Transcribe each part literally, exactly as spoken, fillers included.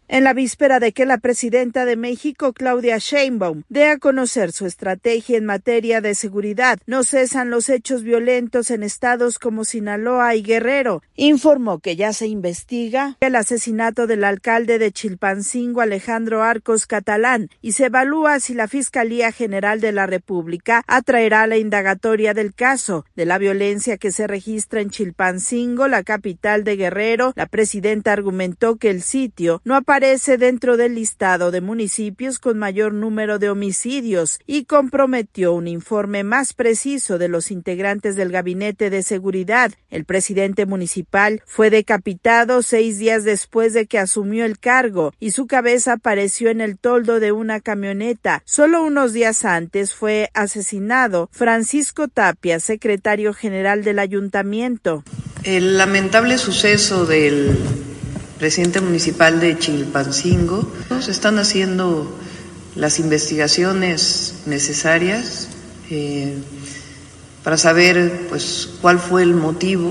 En la víspera de que la presidenta de México, Claudia Sheinbaum, dé a conocer su estrategia en materia de seguridad, no cesan los hechos violentos en estados como Sinaloa y Guerrero. Informó que ya se investiga el asesinato del alcalde de Chilpancingo, Alejandro Arcos Catalán, y se evalúa si la Fiscalía General de la República atraerá la indagatoria del caso de la violencia que se registra en Chilpancingo, la capital de Guerrero. La presidenta argumentó que el sitio no aparece aparece dentro del listado de municipios con mayor número de homicidios y comprometió un informe más preciso de los integrantes del Gabinete de Seguridad. El presidente municipal fue decapitado seis días después de que asumió el cargo y su cabeza apareció en el toldo de una camioneta. Solo unos días antes fue asesinado Francisco Tapia, secretario general del ayuntamiento. El lamentable suceso del presidente municipal de Chilpancingo, se están haciendo las investigaciones necesarias eh, para saber pues cuál fue el motivo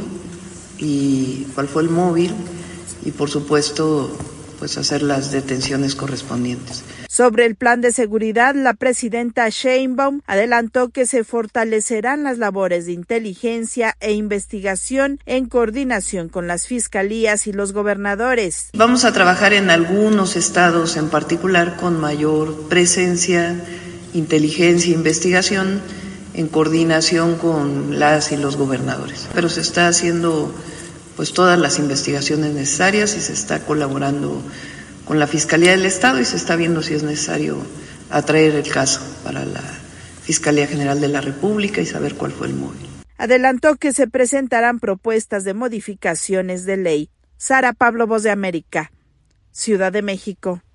y cuál fue el móvil y por supuesto pues hacer las detenciones correspondientes. Sobre el plan de seguridad, la presidenta Sheinbaum adelantó que se fortalecerán las labores de inteligencia e investigación en coordinación con las fiscalías y los gobernadores. Vamos a trabajar en algunos estados en particular con mayor presencia, inteligencia e investigación en coordinación con las y los gobernadores. Pero se está haciendo pues todas las investigaciones necesarias y se está colaborando con la Fiscalía del Estado y se está viendo si es necesario atraer el caso para la Fiscalía General de la República y saber cuál fue el móvil. Adelantó que se presentarán propuestas de modificaciones de ley. Sara Pablo, Voz de América, Ciudad de México.